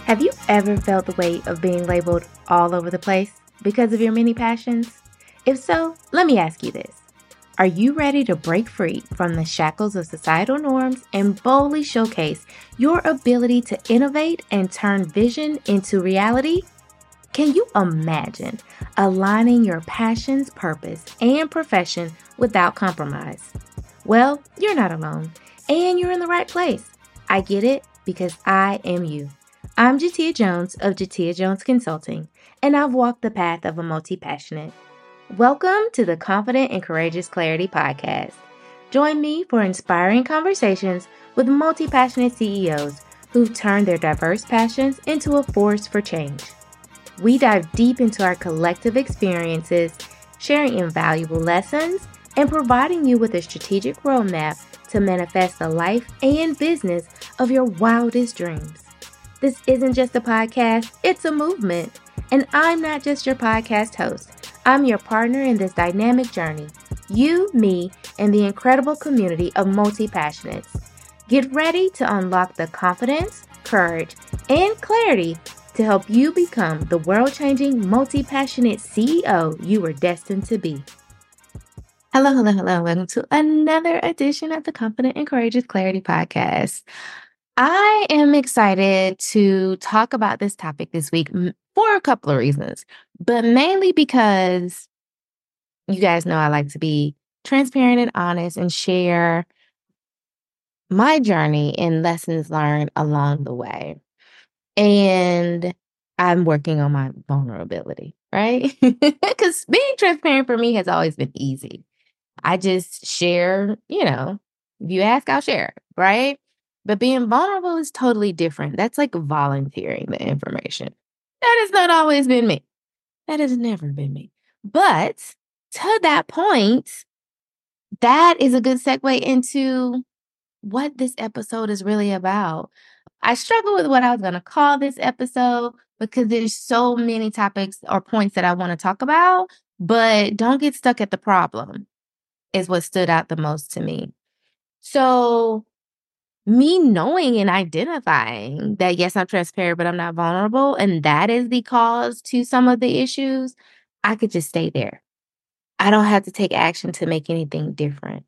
Have you ever felt the weight of being labeled all over the place because of your many passions? If so, let me ask you this. Are you ready to break free from the shackles of societal norms and boldly showcase your ability to innovate and turn vision into reality? Can you imagine aligning your passions, purpose, and profession without compromise? Well, you're not alone, and you're in the right place. I get it because I am you. I'm Jatia Jones of Jatia Jones Consulting, and I've walked the path of a multi-passionate. Welcome to the Confident and Courageous Clarity Podcast. Join me for inspiring conversations with multi-passionate CEOs who've turned their diverse passions into a force for change. We dive deep into our collective experiences, sharing invaluable lessons, and providing you with a strategic roadmap to manifest the life and business of your wildest dreams. This isn't just a podcast, it's a movement. And I'm not just your podcast host. I'm your partner in this dynamic journey. You, me, and the incredible community of multi-passionates. Get ready to unlock the confidence, courage, and clarity to help you become the world-changing, multi-passionate CEO you were destined to be. Hello. Welcome to another edition of the Confident and Courageous Clarity Podcast. I am excited to talk about this topic this week for a couple of reasons, but mainly because you guys know I like to be transparent and honest and share my journey and lessons learned along the way. And I'm working on my vulnerability, right? Because being transparent for me has always been easy. I just share, if you ask, I'll share, right? But being vulnerable is totally different. That's like volunteering the information. That has not always been me. That has never been me. But to that point, that is a good segue into what this episode is really about. I struggle with what I was going to call this episode because there's so many topics or points that I want to talk about, but don't get stuck at the problem is what stood out the most to me. So me knowing and identifying that, yes, I'm transparent, but I'm not vulnerable, and that is the cause to some of the issues, I could just stay there. I don't have to take action to make anything different.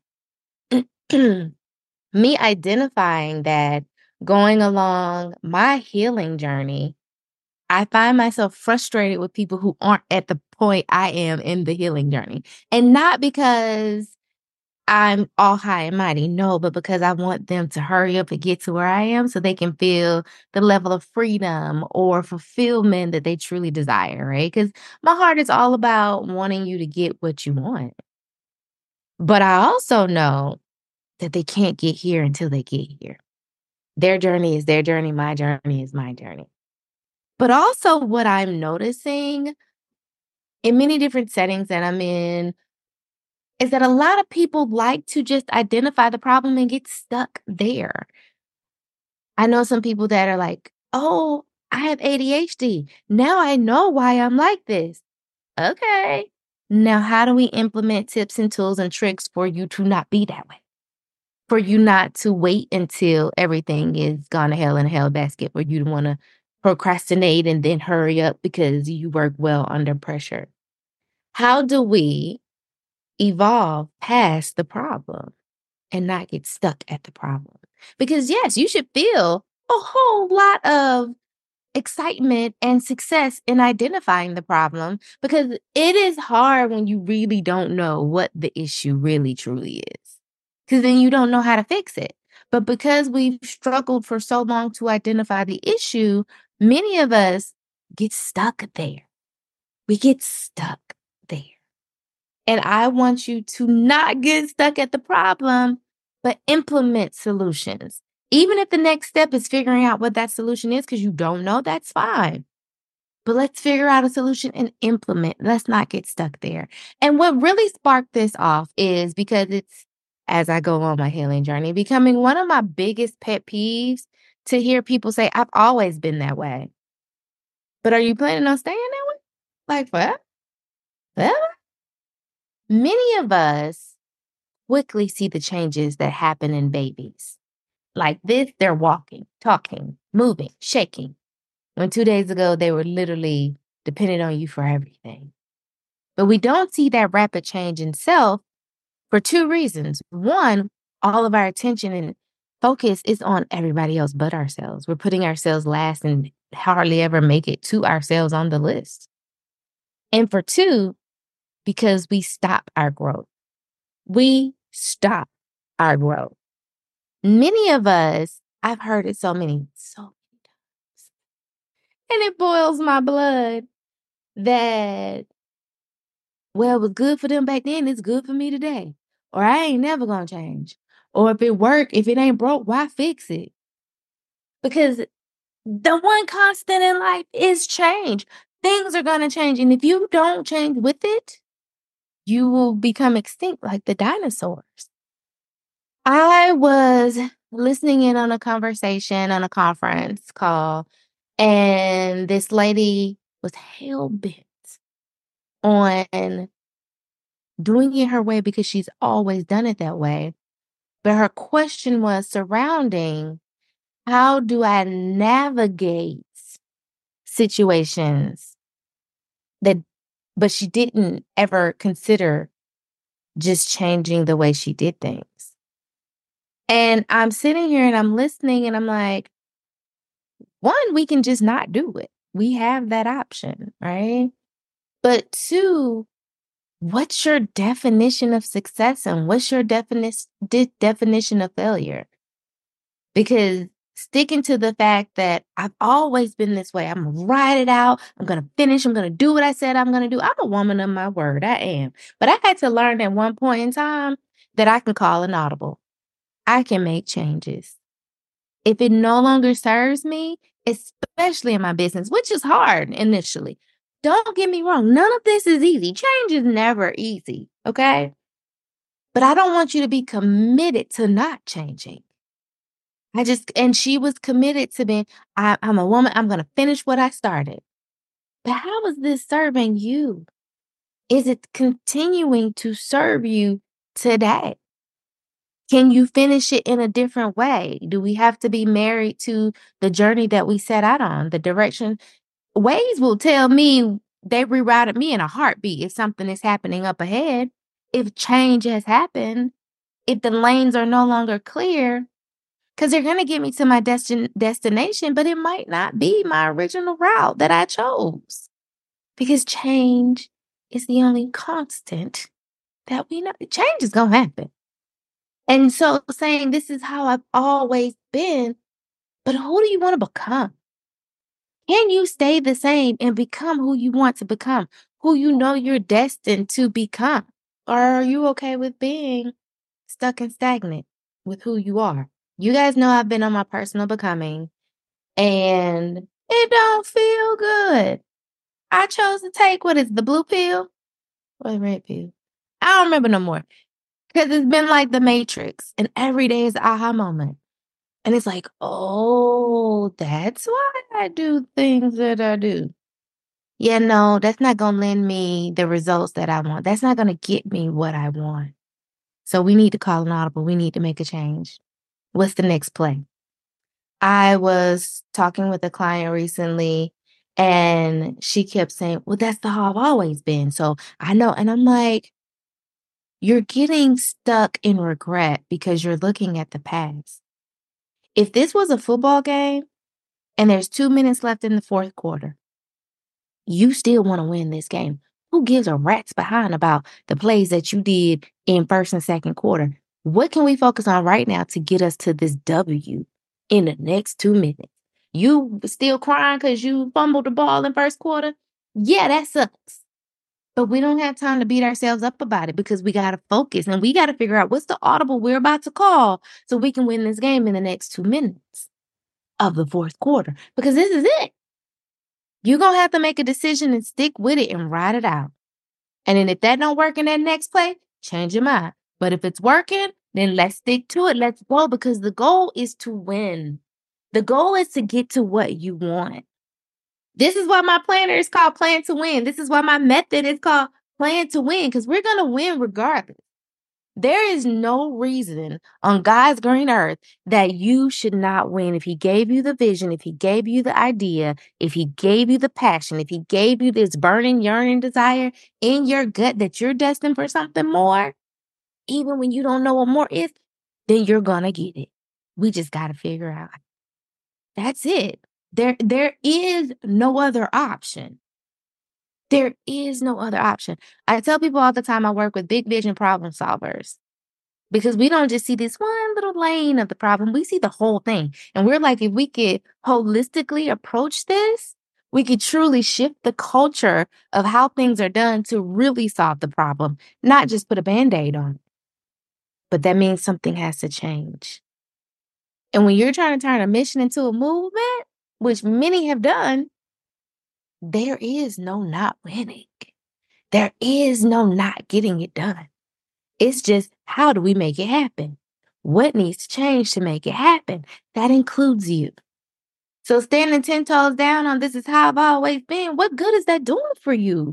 Me identifying that, going along my healing journey, I find myself frustrated with people who aren't at the point I am in the healing journey. And not because I'm all high and mighty. No, but because I want them to hurry up and get to where I am so they can feel the level of freedom or fulfillment that they truly desire, right? Because my heart is all about wanting you to get what you want. But I also know that they can't get here until they get here. Their journey is their journey. My journey is my journey. But also what I'm noticing in many different settings that I'm in is that a lot of people like to just identify the problem and get stuck there. I know some people that are like, oh, I have ADHD. Now I know why I'm like this. Okay. Now, how do we implement tips and tools and tricks for you to not be that way? For you not to wait until everything is gone to hell in a hell basket, for you to want to procrastinate and then hurry up because you work well under pressure. How do we evolve past the problem and not get stuck at the problem? Because yes, you should feel a whole lot of excitement and success in identifying the problem, because it is hard when you really don't know what the issue really truly is, because then you don't know how to fix it. But because we've struggled for so long to identify the issue, many of us get stuck there. We get stuck there. And I want you to not get stuck at the problem, but implement solutions. Even if the next step is figuring out what that solution is because you don't know, that's fine. But let's figure out a solution and implement. Let's not get stuck there. And what really sparked this off is because it's, as I go on my healing journey, becoming one of my biggest pet peeves to hear people say, I've always been that way. But are you planning on staying that way? Like forever? Forever? Many of us quickly see the changes that happen in babies. Like this, they're walking, talking, moving, shaking. when 2 days ago they were literally dependent on you for everything. But we don't see that rapid change in self for two reasons. One, all of our attention and focus is on everybody else but ourselves. We're putting ourselves last and hardly ever make it to ourselves on the list. And for two, because we stop our growth. We stop our growth. Many of us, I've heard it so many times, and it boils my blood that, well, it was good for them back then, it's good for me today. Or I ain't never gonna change. Or if it ain't broke, why fix it? Because the one constant in life is change. Things are gonna change. And if you don't change with it, you will become extinct like the dinosaurs. I was listening in on a conversation on a conference call, and this lady was hell-bent on doing it her way because she's always done it that way. But her question was surrounding, how do I navigate situations but she didn't ever consider just changing the way she did things. And I'm sitting here and I'm listening and I'm like, one, we can just not do it. We have that option, right? But two, what's your definition of success and what's your definition of failure? Because sticking to the fact that I've always been this way, I'm gonna ride it out, I'm gonna finish, I'm gonna do what I said I'm gonna do. I'm a woman of my word, I am. But I had to learn at one point in time that I can call an audible. I can make changes. If it no longer serves me, especially in my business, which is hard initially. Don't get me wrong, none of this is easy. Change is never easy, okay? But I don't want you to be committed to not changing. And she was committed to being, I'm a woman, I'm going to finish what I started. But how is this serving you? Is it continuing to serve you today? Can you finish it in a different way? Do we have to be married to the journey that we set out on? The direction Waze will tell me they rerouted me in a heartbeat if something is happening up ahead. If change has happened, if the lanes are no longer clear, because they're going to get me to my destination, but it might not be my original route that I chose. Because change is the only constant that we know. Change is going to happen. And so saying this is how I've always been, but who do you want to become? Can you stay the same and become who you want to become, who you know you're destined to become? Or are you okay with being stuck and stagnant with who you are? You guys know I've been on my personal becoming and it don't feel good. I chose to take, what is the blue pill or the red pill? I don't remember no more. Because it's been like the Matrix, and every day is an aha moment. And it's like, oh, that's why I do things that I do. Yeah, no, that's not going to lend me the results that I want. That's not going to get me what I want. So we need to call an audible. We need to make a change. What's the next play? I was talking with a client recently, and she kept saying, well, that's the how I've always been. So I know. And I'm like, you're getting stuck in regret because you're looking at the past. If this was a football game and there's 2 minutes left in the fourth quarter, you still want to win this game. Who gives a rat's behind about the plays that you did in first and second quarter? What can we focus on right now to get us to this W in the next 2 minutes? You still crying because you fumbled the ball in first quarter? Yeah, that sucks. But we don't have time to beat ourselves up about it because we got to focus and we got to figure out what's the audible we're about to call so we can win this game in the next 2 minutes of the fourth quarter. Because this is it. You're going to have to make a decision and stick with it and ride it out. And then if that don't work in that next play, change your mind. But if it's working, then let's stick to it. Let's go, because the goal is to win. The goal is to get to what you want. This is why my planner is called Plan to Win. This is why my method is called Plan to Win, because we're going to win regardless. There is no reason on God's green earth that you should not win. If he gave you the vision, if he gave you the idea, if he gave you the passion, if he gave you this burning, yearning desire in your gut that you're destined for something more, even when you don't know what more is, then you're going to get it. We just got to figure out. That's it. There is no other option. There is no other option. I tell people all the time I work with big vision problem solvers. Because we don't just see this one little lane of the problem, we see the whole thing. And we're like, if we could holistically approach this, we could truly shift the culture of how things are done to really solve the problem, not just put a Band-Aid on it. But that means something has to change. And when you're trying to turn a mission into a movement, which many have done, there is no not winning. There is no not getting it done. It's just, how do we make it happen? What needs to change to make it happen? That includes you. So standing 10 toes down on this is how I've always been, what good is that doing for you?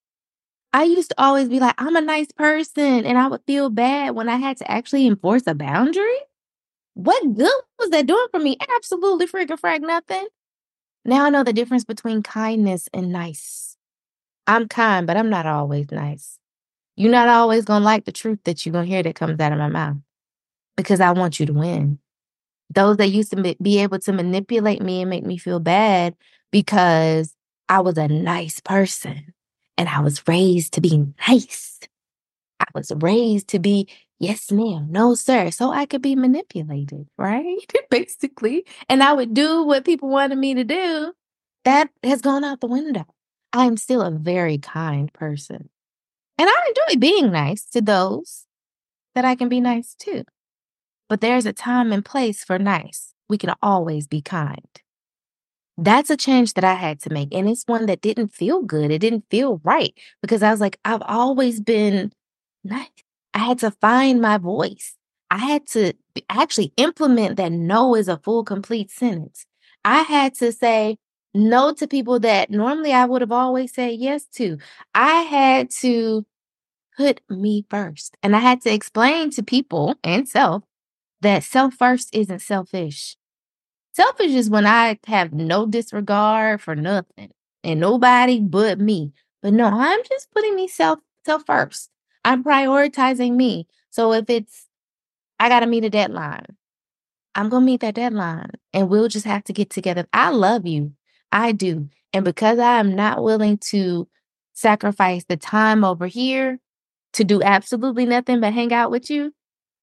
I used to always be like, I'm a nice person, and I would feel bad when I had to actually enforce a boundary. What good was that doing for me? Absolutely freaking frag nothing. Now I know the difference between kindness and nice. I'm kind, but I'm not always nice. You're not always going to like the truth that you're going to hear that comes out of my mouth because I want you to win. Those that used to be able to manipulate me and make me feel bad because I was a nice person and I was raised to be nice. I was raised to be, yes, ma'am, no, sir. So I could be manipulated, right? Basically. And I would do what people wanted me to do. That has gone out the window. I am still a very kind person. And I enjoy being nice to those that I can be nice to. But there's a time and place for nice. We can always be kind. That's a change that I had to make. And it's one that didn't feel good. It didn't feel right because I was like, I've always been nice. I had to find my voice. I had to actually implement that no is a full, complete sentence. I had to say no to people that normally I would have always said yes to. I had to put me first. And I had to explain to people and self that self first isn't selfish. Selfish is when I have no disregard for nothing and nobody but me. But no, I'm just putting me self first. I'm prioritizing me. So if it's I gotta meet a deadline, I'm gonna meet that deadline and we'll just have to get together. I love you. I do. And because I am not willing to sacrifice the time over here to do absolutely nothing but hang out with you,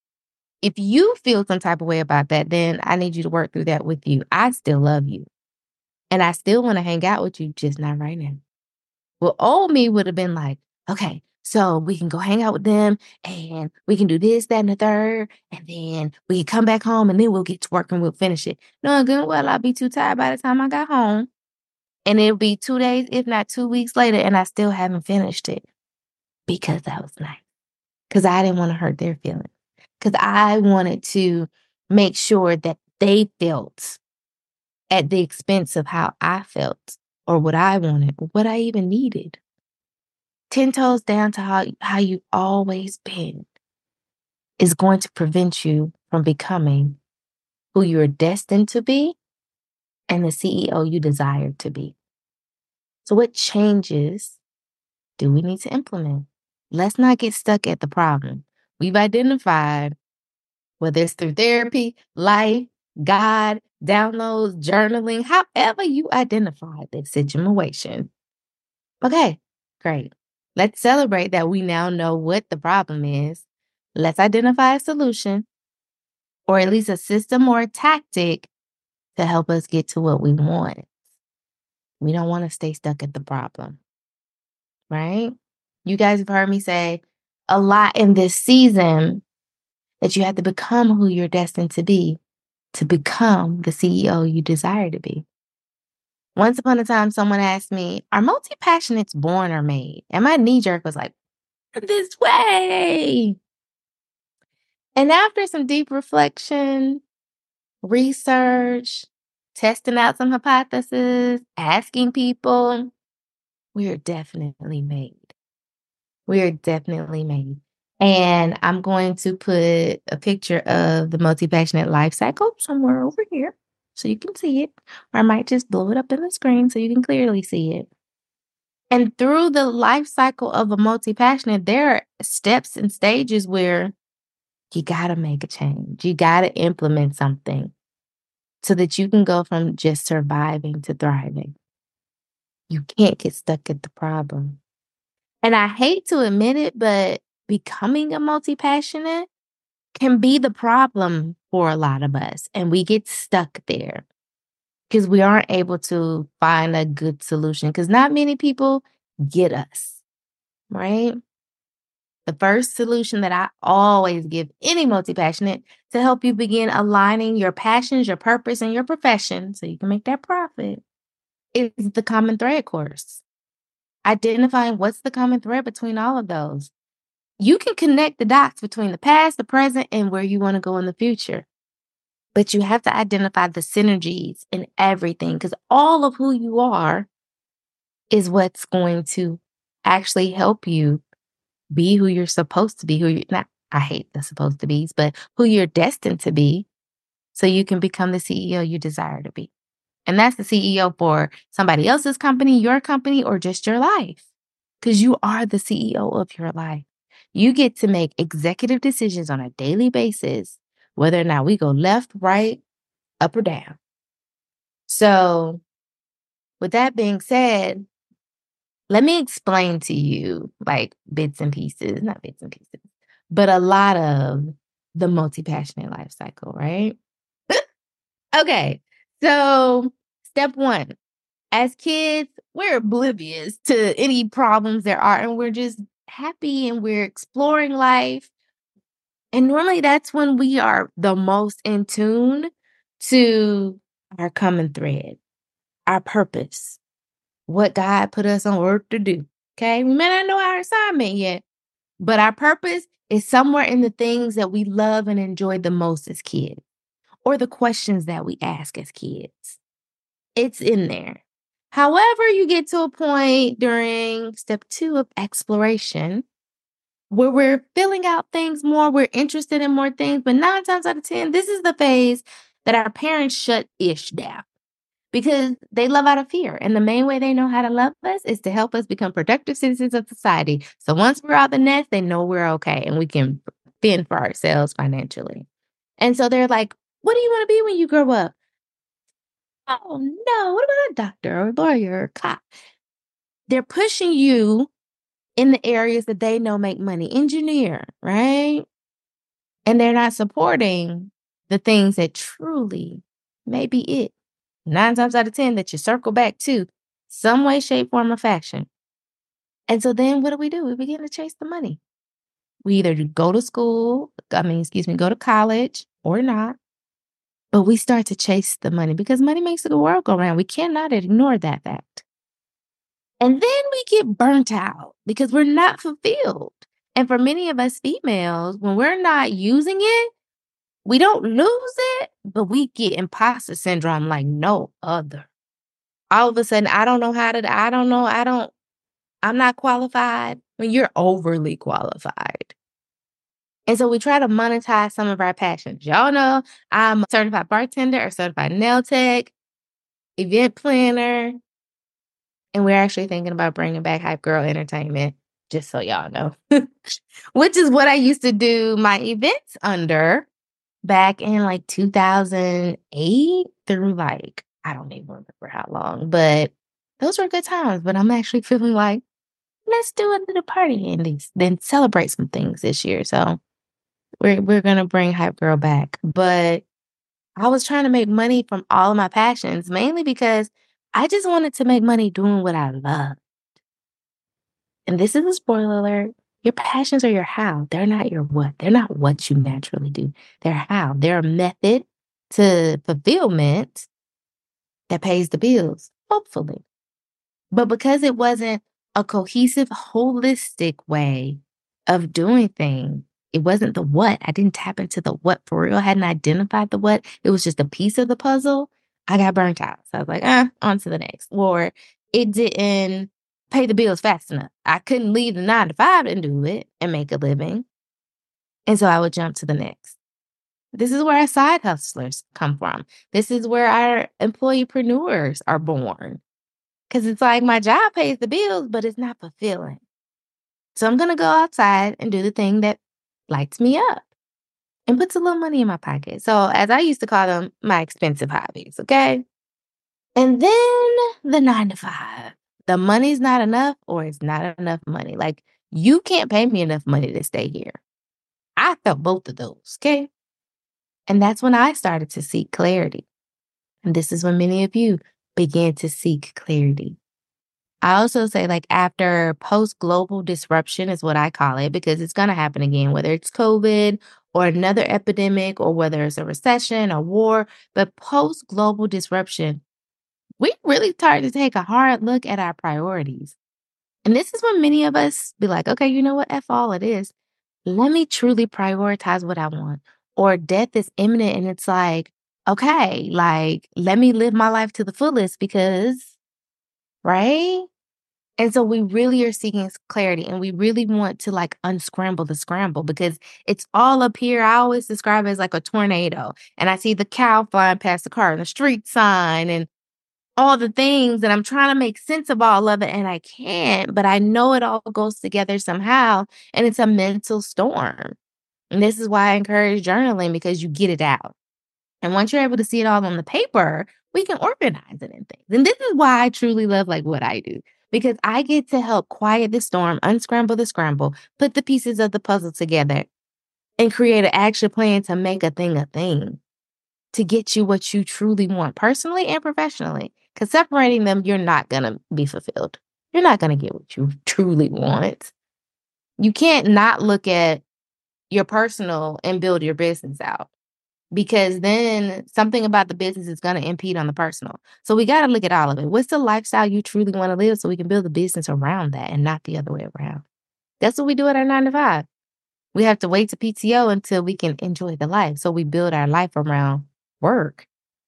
if you feel some type of way about that, then I need you to work through that with you. I still love you. And I still want to hang out with you, just not right now. Well, old me would have been like, okay, so we can go hang out with them and we can do this, that, and the third. And then we can come back home and then we'll get to work and we'll finish it. Knowing good and well, I'll be too tired by the time I got home. And it'll be 2 days, if not 2 weeks later, and I still haven't finished it because I was nice. Because I didn't want to hurt their feelings. Because I wanted to make sure that they felt at the expense of how I felt or what I wanted or what I even needed. 10 toes down to how you've always been is going to prevent you from becoming who you're destined to be and the CEO you desire to be. So what changes do we need to implement? Let's not get stuck at the problem. We've identified, whether it's through therapy, life, God, downloads, journaling, however you identify the situation. Okay, great. Let's celebrate that we now know what the problem is. Let's identify a solution, or at least a system or a tactic to help us get to what we want. We don't want to stay stuck at the problem, right? You guys have heard me say a lot in this season that you have to become who you're destined to become the CEO you desire to be. Once upon a time, someone asked me, are multi-passionates born or made? And my knee jerk was like, this way. And after some deep reflection, research, testing out some hypotheses, asking people, we are definitely made. We are definitely made. And I'm going to put a picture of the multi-passionate life cycle somewhere over here so you can see it. Or I might just blow it up in the screen so you can clearly see it. And through the life cycle of a multi-passionate, there are steps and stages where you got to make a change. You got to implement something so that you can go from just surviving to thriving. You can't get stuck at the problem. And I hate to admit it, but becoming a multi-passionate can be the problem for a lot of us. And we get stuck there because we aren't able to find a good solution because not many people get us, right? The first solution that I always give any multi-passionate to help you begin aligning your passions, your purpose, and your profession so you can make that profit is the common thread course. Identifying what's the common thread between all of those. You can connect the dots between the past, the present, and where you want to go in the future. But you have to identify the synergies in everything because all of who you are is what's going to actually help you be who you're supposed to be, I hate the supposed to be's, but who you're destined to be so you can become the CEO you desire to be. And that's the CEO for somebody else's company, your company, or just your life because you are the CEO of your life. You get to make executive decisions on a daily basis, whether or not we go left, right, up, or down. So, with that being said, let me explain to you like bits and pieces, not bits and pieces, but a lot of the multi-passionate life cycle, right? Okay. So, step one, as kids, we're oblivious to any problems there are, and we're just happy and we're exploring life. And normally that's when we are the most in tune to our common thread, our purpose, what God put us on earth to do. Okay. We may not know our assignment yet, but our purpose is somewhere in the things that we love and enjoy the most as kids, or the questions that we ask as kids. It's in there. However, you get to a point during step 2 of exploration where we're filling out things more, we're interested in more things, but 9 times out of 10, this is the phase that our parents shut ish down because they love out of fear. And the main way they know how to love us is to help us become productive citizens of society. So once we're out the nest, they know we're okay and we can fend for ourselves financially. And so they're like, what do you want to be when you grow up? Oh no, what about a doctor or a lawyer or a cop? They're pushing you in the areas that they know make money, engineer, right? And they're not supporting the things that truly may be it. 9 times out of 10 that you circle back to some way, shape, form, or fashion. And so then what do? We begin to chase the money. We either go to school, go to college or not, but we start to chase the money because money makes the world go round. We cannot ignore that fact. And then we get burnt out because we're not fulfilled. And for many of us females, when we're not using it, we don't lose it, but we get imposter syndrome like no other. All of a sudden, I'm not qualified when you're overly qualified. And so we try to monetize some of our passions. Y'all know I'm a certified bartender or certified nail tech, event planner, and we're actually thinking about bringing back Hype Girl Entertainment, just so y'all know, which is what I used to do my events under back in like 2008 through like, I don't even remember how long, but those were good times. But I'm actually feeling like, let's do a little party and then celebrate some things this year. So we're gonna bring Hype Girl back. But I was trying to make money from all of my passions, mainly because I just wanted to make money doing what I love. And this is a spoiler alert. Your passions are your how. They're not your what. They're not what you naturally do. They're how. They're a method to fulfillment that pays the bills, hopefully. But because it wasn't a cohesive, holistic way of doing things, it wasn't the what. I didn't tap into the what for real. I hadn't identified the what. It was just a piece of the puzzle. I got burnt out. So I was like, on to the next. Or it didn't pay the bills fast enough. I couldn't leave the 9 to 5 and do it and make a living. And so I would jump to the next. This is where our side hustlers come from. This is where our employeepreneurs are born. Because it's like my job pays the bills, but it's not fulfilling. So I'm going to go outside and do the thing that lights me up and puts a little money in my pocket. So as I used to call them, my expensive hobbies, okay? And then the 9 to 5. The money's not enough or it's not enough money. Like, you can't pay me enough money to stay here. I felt both of those, okay? And that's when I started to seek clarity. And this is when many of you began to seek clarity. I also say, like, after post-global disruption is what I call it, because it's going to happen again, whether it's COVID or another epidemic or whether it's a recession or war. But post-global disruption, we really started to take a hard look at our priorities. And this is when many of us be like, okay, you know what? F all it is. Let me truly prioritize what I want. Or death is imminent and it's like, okay, like, let me live my life to the fullest because, right? And so we really are seeking clarity and we really want to like unscramble the scramble because it's all up here. I always describe it as like a tornado. And I see the cow flying past the car and the street sign and all the things, and I'm trying to make sense of all of it, and I can't, but I know it all goes together somehow, and it's a mental storm. And this is why I encourage journaling because you get it out. And once you're able to see it all on the paper, we can organize it in things. And this is why I truly love like what I do because I get to help quiet the storm, unscramble the scramble, put the pieces of the puzzle together, and create an action plan to make a thing to get you what you truly want personally and professionally. Because separating them, you're not going to be fulfilled. You're not going to get what you truly want. You can't not look at your personal and build your business out because then something about the business is going to impede on the personal. So we got to look at all of it. What's the lifestyle you truly want to live so we can build the business around that and not the other way around? That's what we do at our 9 to 5. We have to wait to PTO until we can enjoy the life. So we build our life around work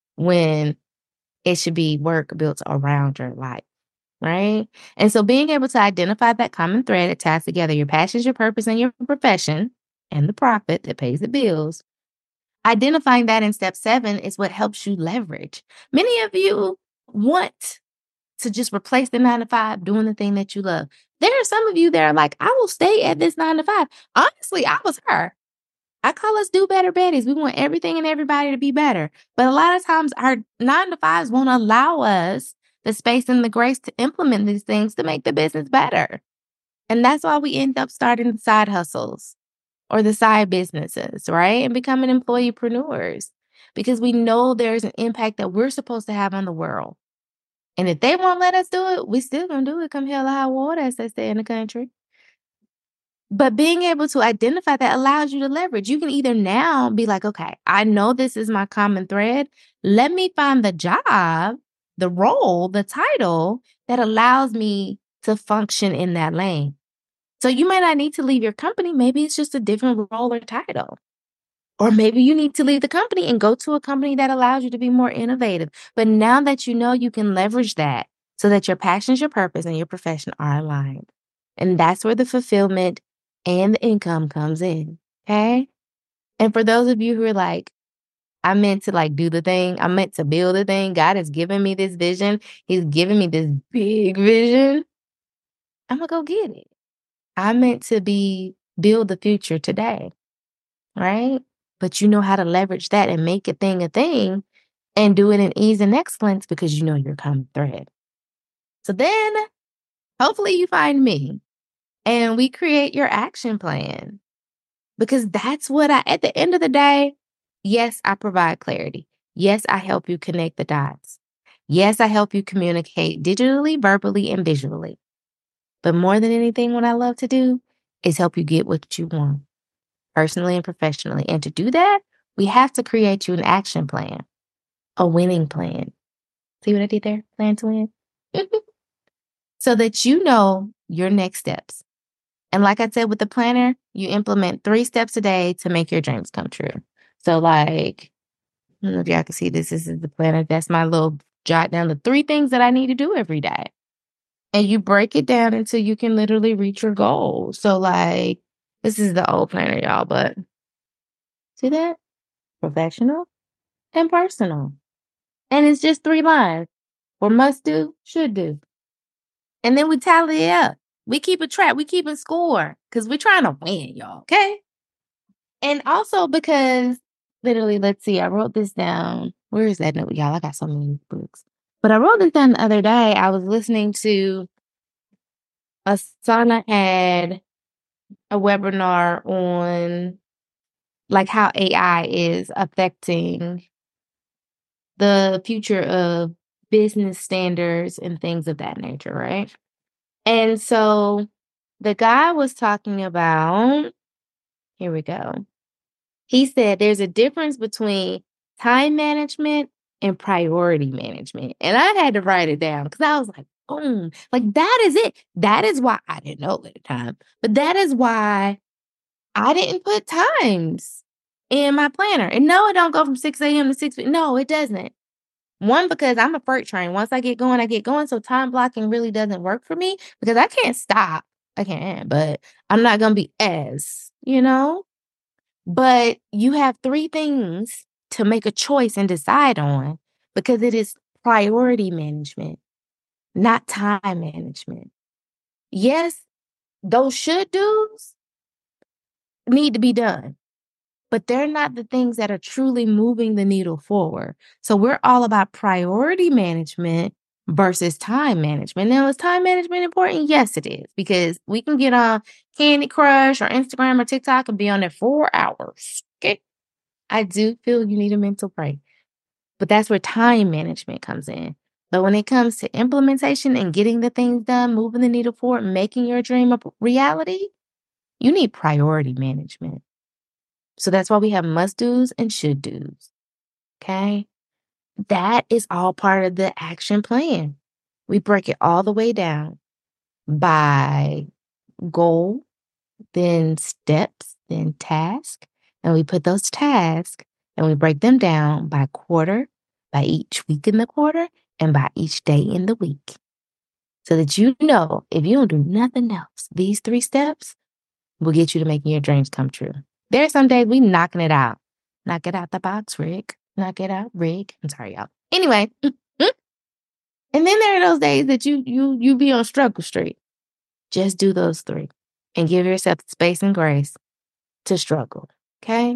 when it should be work built around your life, right? And so being able to identify that common thread that ties together your passions, your purpose, and your profession and the profit that pays the bills, identifying that in step 7 is what helps you leverage. Many of you want to just replace the 9 to 5 doing the thing that you love. There are some of you that are like, I will stay at this 9 to 5. Honestly, I was her. I call us do better Betties. We want everything and everybody to be better. But a lot of times our 9 to 5s won't allow us the space and the grace to implement these things to make the business better. And that's why we end up starting the side hustles or the side businesses, right? And becoming employeepreneurs because we know there's an impact that we're supposed to have on the world. And if they won't let us do it, we still gonna do it come hell or high water, as they say in the country. But being able to identify that allows you to leverage. You can either now be like, okay, I know this is my common thread. Let me find the job, the role, the title that allows me to function in that lane. So you might not need to leave your company. Maybe it's just a different role or title. Or maybe you need to leave the company and go to a company that allows you to be more innovative. But now that you know, you can leverage that so that your passions, your purpose, and your profession are aligned. And that's where the fulfillment and the income comes in. Okay. And for those of you who are like, I meant to like do the thing, I meant to build the thing. God has given me this vision. He's given me this big vision. I'm gonna go get it. I meant to build the future today. Right? But you know how to leverage that and make a thing and do it in ease and excellence because you know your common thread. So then hopefully you find me and we create your action plan. Because that's what at the end of the day, yes, I provide clarity. Yes, I help you connect the dots. Yes, I help you communicate digitally, verbally, and visually. But more than anything, what I love to do is help you get what you want, personally and professionally. And to do that, we have to create you an action plan, a winning plan. See what I did there? Plan to win. So that you know your next steps. And like I said, with the planner, you implement 3 steps a day to make your dreams come true. So like, I don't know if y'all can see this. This is the planner. That's my little jot down the 3 things that I need to do every day. And you break it down until you can literally reach your goal. So like, this is the old planner, y'all, but See that? Professional and personal. And it's just 3 lines for must do, should do. And then we tally it up. We keep a track. We keep a score because we're trying to win, y'all. Okay. And also because literally, let's see, I wrote this down. Where is that note, y'all? I got so many books. But I wrote this down the other day. I was listening to Asana had a webinar on like how AI is affecting the future of business standards and things of that nature, right? And so the guy was talking about, here we go. He said there's a difference between time management and priority management. And I had to write it down because I was like, boom, like that is it. That is why I didn't know at the time, but that is why I didn't put times in my planner. And no, it don't go from 6 a.m. to 6. No, it doesn't. One, because I'm a freight train. Once I get going, I get going. So time blocking really doesn't work for me because I can't stop. I can, but I'm not going to be But you have 3 things to make a choice and decide on because it is priority management, not time management. Yes, those should do's need to be done, but they're not the things that are truly moving the needle forward. So we're all about priority management versus time management. Now, is time management important? Yes, it is, because we can get on Candy Crush or Instagram or TikTok and be on there 4 hours. Okay. I do feel you need a mental break, but that's where time management comes in. But when it comes to implementation and getting the things done, moving the needle forward, making your dream a reality, you need priority management. So that's why we have must do's and should do's. Okay. That is all part of the action plan. We break it all the way down by goal, then steps, then task. And we put those tasks and we break them down by quarter, by each week in the quarter, and by each day in the week. So that if you don't do nothing else, these 3 steps will get you to making your dreams come true. There are some days we knocking it out. Knock it out the box, Rick. Knock it out, Rick. I'm sorry, y'all. Anyway. And then there are those days that you be on struggle street. Just do those 3 and give yourself the space and grace to struggle. Okay.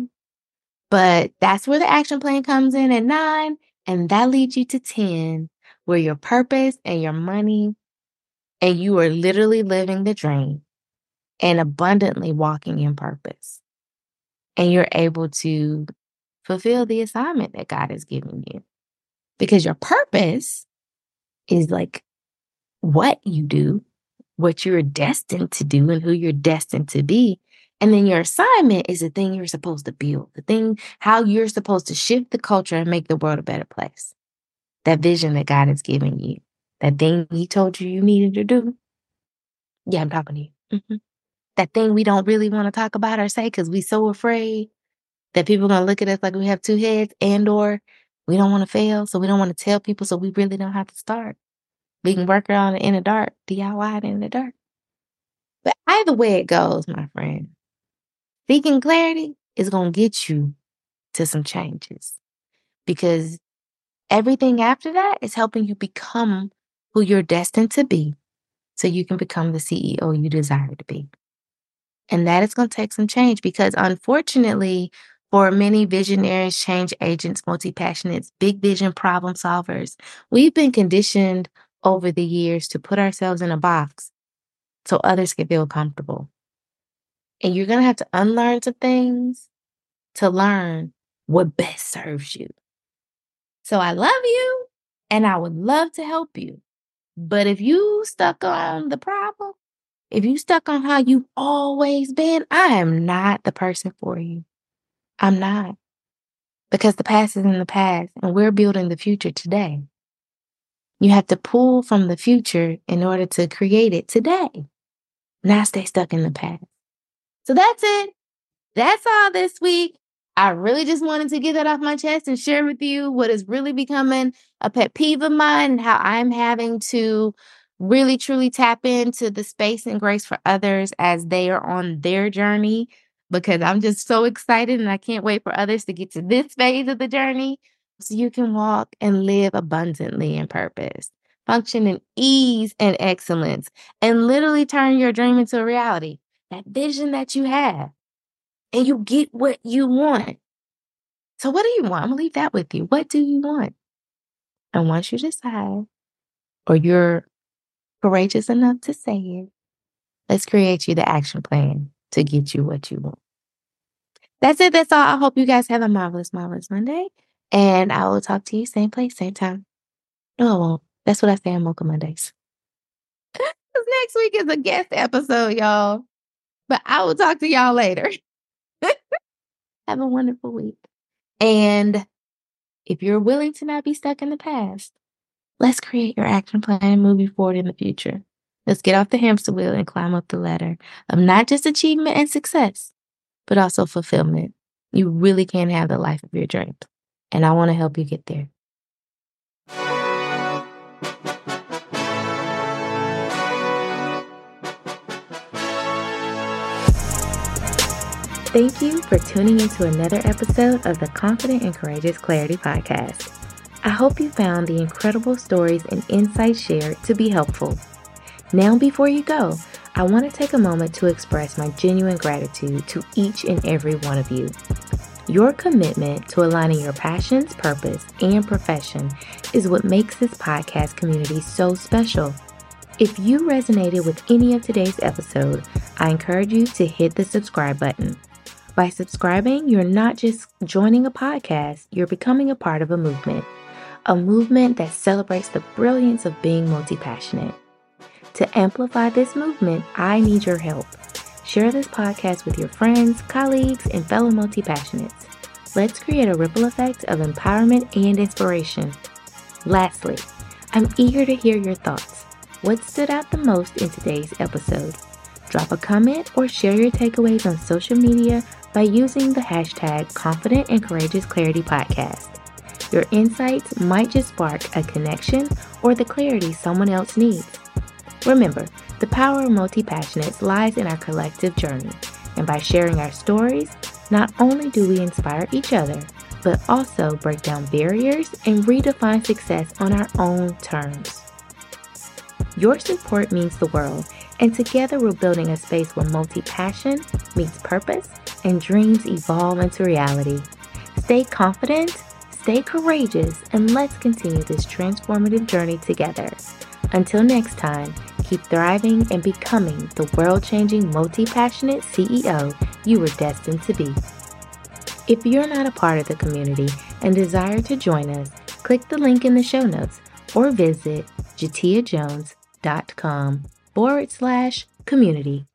But that's where the action plan comes in at 9. And that leads you to 10, where your purpose and your money, and you are literally living the dream and abundantly walking in purpose. And you're able to fulfill the assignment that God has given you. Because your purpose is like what you do, what you're destined to do, and who you're destined to be. And then your assignment is the thing you're supposed to build, the thing, how you're supposed to shift the culture and make the world a better place. That vision that God has given you, that thing He told you needed to do. Yeah, I'm talking to you. That thing we don't really want to talk about or say because we're so afraid that people are going to look at us like we have 2 heads, and or we don't want to fail, so we don't want to tell people, so we really don't have to start. We can work around it in the dark, DIY it in the dark. But either way it goes, my friend, seeking clarity is going to get you to some changes, because everything after that is helping you become who you're destined to be so you can become the CEO you desire to be. And that is going to take some change, because unfortunately, for many visionaries, change agents, multi-passionates, big vision problem solvers, we've been conditioned over the years to put ourselves in a box so others can feel comfortable. And you're going to have to unlearn some things to learn what best serves you. So I love you and I would love to help you. But if you stuck on the problem, if you stuck on how you've always been, I am not the person for you. I'm not. Because the past is in the past and we're building the future today. You have to pull from the future in order to create it today. Not stay stuck in the past. So that's it. That's all this week. I really just wanted to get that off my chest and share with you what is really becoming a pet peeve of mine and how I'm having to really, truly tap into the space and grace for others as they are on their journey because I'm just so excited and I can't wait for others to get to this phase of the journey so you can walk and live abundantly in purpose, function in ease and excellence, and literally turn your dream into a reality. That vision that you have, and you get what you want. So, what do you want? I'm going to leave that with you. What do you want? And once you decide, or you're courageous enough to say it, let's create you the action plan to get you what you want. That's it. That's all. I hope you guys have a marvelous, marvelous Monday. And I will talk to you same place, same time. No, I won't. That's what I say on Mocha Mondays. 'Cause next week is a guest episode, y'all. But I will talk to y'all later. Have a wonderful week. And if you're willing to not be stuck in the past, let's create your action plan and move you forward in the future. Let's get off the hamster wheel and climb up the ladder of not just achievement and success, but also fulfillment. You really can have the life of your dreams. And I want to help you get there. Thank you for tuning into another episode of the Confident and Courageous Clarity Podcast. I hope you found the incredible stories and insights shared to be helpful. Now, before you go, I want to take a moment to express my genuine gratitude to each and every one of you. Your commitment to aligning your passions, purpose, and profession is what makes this podcast community so special. If you resonated with any of today's episode, I encourage you to hit the subscribe button. By subscribing, you're not just joining a podcast, you're becoming a part of a movement that celebrates the brilliance of being multi-passionate. To amplify this movement, I need your help. Share this podcast with your friends, colleagues, and fellow multi-passionates. Let's create a ripple effect of empowerment and inspiration. Lastly, I'm eager to hear your thoughts. What stood out the most in today's episode? Drop a comment or share your takeaways on social media by using the hashtag Confident and Courageous Clarity Podcast. Your insights might just spark a connection or the clarity someone else needs. Remember, the power of multi-passionates lies in our collective journey, and by sharing our stories, not only do we inspire each other, but also break down barriers and redefine success on our own terms. Your support means the world, and together we're building a space where multi-passion meets purpose and dreams evolve into reality. Stay confident, stay courageous, and let's continue this transformative journey together. Until next time, keep thriving and becoming the world-changing multi-passionate CEO you were destined to be. If you're not a part of the community and desire to join us, click the link in the show notes or visit jatiajones.com/community.